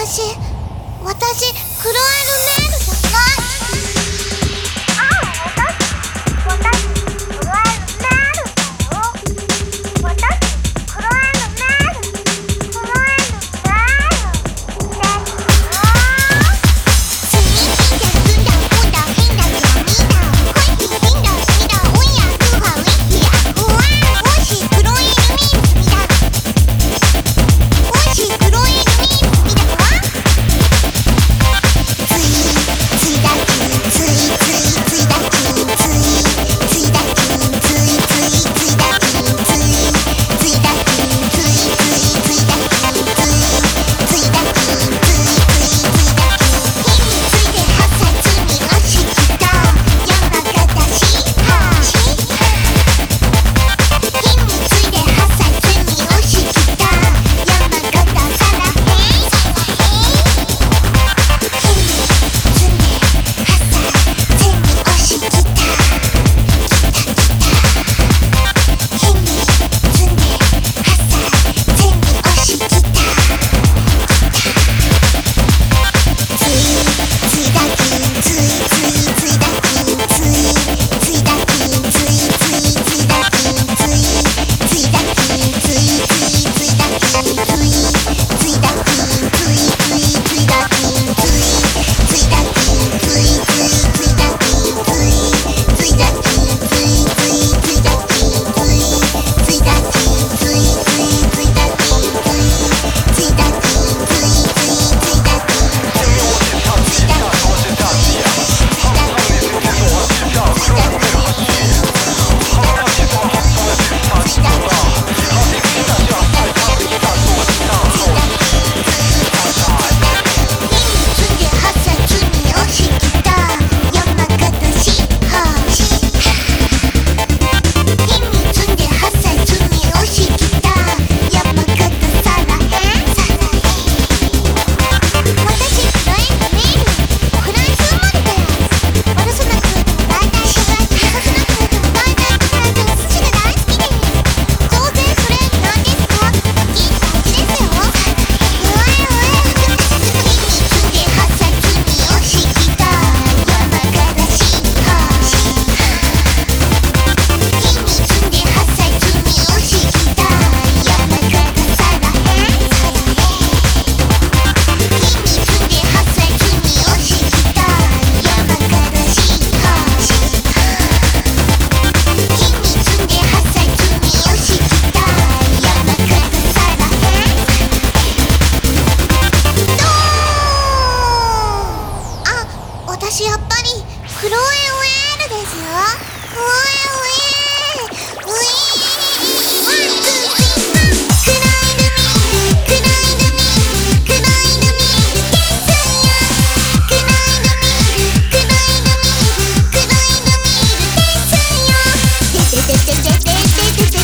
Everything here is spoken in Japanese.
私クロエルメールじゃない。私やっぱりクロエウェールですよ。クロエウェール、ウィーン、ワン、ツー、スリー、ワン。クロエルミール、クロエルミール、クロエルミールですよ。クロエルミール、クロエルミール、クロエルミールですよ。ててててててててて。